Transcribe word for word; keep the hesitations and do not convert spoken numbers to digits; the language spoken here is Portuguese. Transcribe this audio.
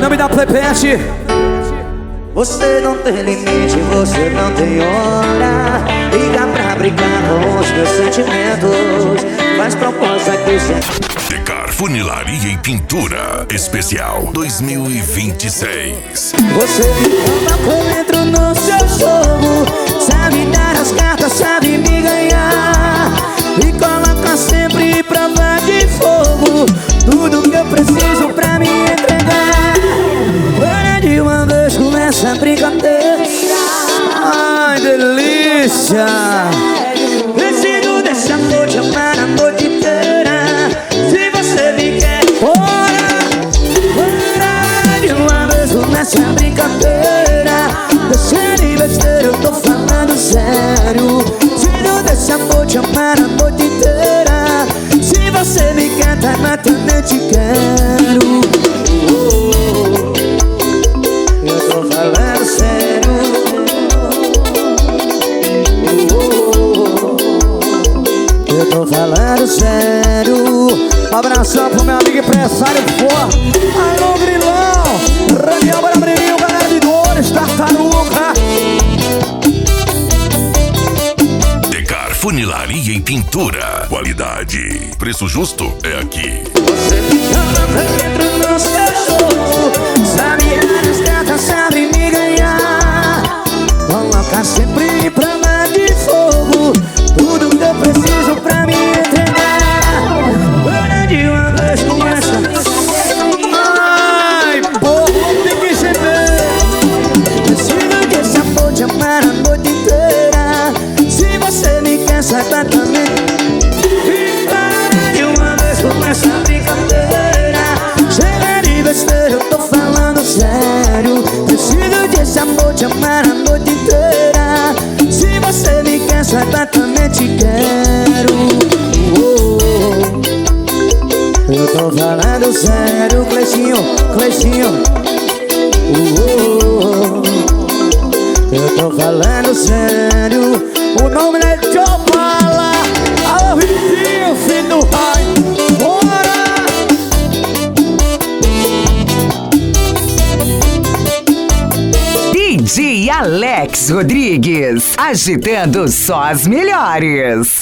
nome da Plepete. Você não tem limite, você não tem hora. Liga pra brincar com os meus sentimentos. Faz proposta que você... Decar Funilaria e Pintura Especial dois mil e vinte e seis. Você me toma como entro no seu jogo. Sabe dar as cartas, sabe me ganhar. E coloca sempre em prova de fogo. Tudo que eu preciso pra me entregar. Para de uma vez com essa brincadeira. Ai, delícia. Preciso desse amor de amar a noite inteira. Se você me quer, bora. Para de uma vez com essa brincadeira. Deixa de besteira, eu tô falando sério. Preciso desse amor de amar a noite inteira. Se você me quer, tá matando, eu te quero. Eu tô falando sério. Eu tô falando sério. Abração pro meu amigo empresário for. Alô, Grilão, Raniel Barabrinho, galera de Dores, Tartaruga. Decar Funilaria e Pintura. Qualidade. Preço justo é aqui. Você me chama pra dentro no seu jogo. Sabe as cartas, sabe me ganhar. Coloca sempre em prova de fogo. Tudo que eu preciso pra me entregar. Para de uma vez com essa. Ai, povo, tem que gemer. Preciso desse amor de amar a noite inteira. Se você me quer, saiba também. E para de uma vez com essa brincadeira. Chega de besteira, eu tô falando sério. Preciso desse amor de amar a noite inteira. Se você me quer, saiba também te quero. Oh, eu tô falando sério, Cleitinho, Cleitinho. Oh, eu tô falando sério. O nome é Jopala. Alô, Ritinho, filho do raio. Bora! D J Alex Rodrigues, agitando só as melhores.